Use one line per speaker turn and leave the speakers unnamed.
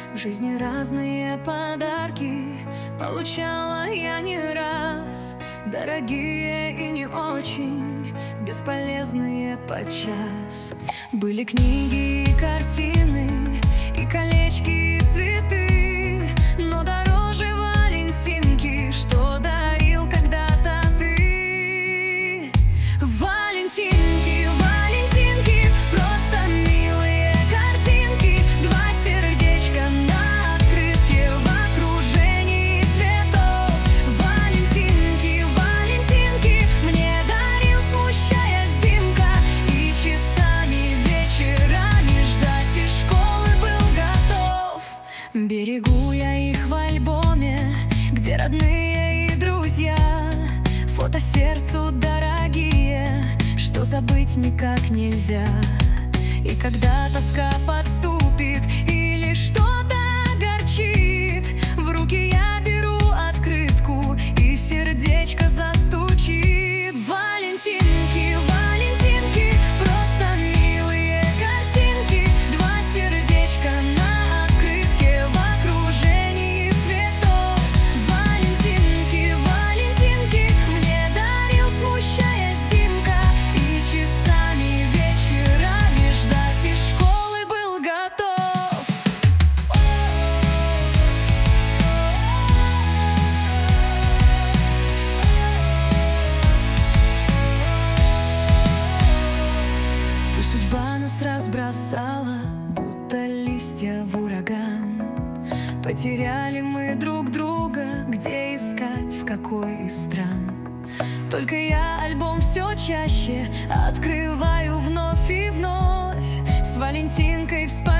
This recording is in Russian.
В жизни разные подарки получала я не раз, дорогие и не очень, бесполезные подчас. Были книги и картины, и колечки, и цветы, но дороже валентинки, что дарил когда-то ты. Валентинки, валентинки, просто милые картинки, два сердечка на открытке в окружении цветов. Валентинки, валентинки, мне дарил, смущаясь, Димка, и часами, вечерами ждать из школы был готов. Берегу я их в альбоме, где родные и друзья, фото сердцу дорогие, что забыть никак нельзя. И когда тоска подступит или что-то огорчит, в руки я беру открытку, и сердечко застучит. Валентинки, валентинки, просто милые картинки, два сердечка на открытке в окружении цветов. Валентинки, валентинки, мне дарил, смущаясь, Димка, и часами, вечерами ждать из школы был готов. Пусть судьба нас разбросала, будто листья в ураган, потеряли мы друг друга, где искать, в какой из стран. Только я альбом все чаще открываю вновь и вновь, с Валентинкой вспоминаю.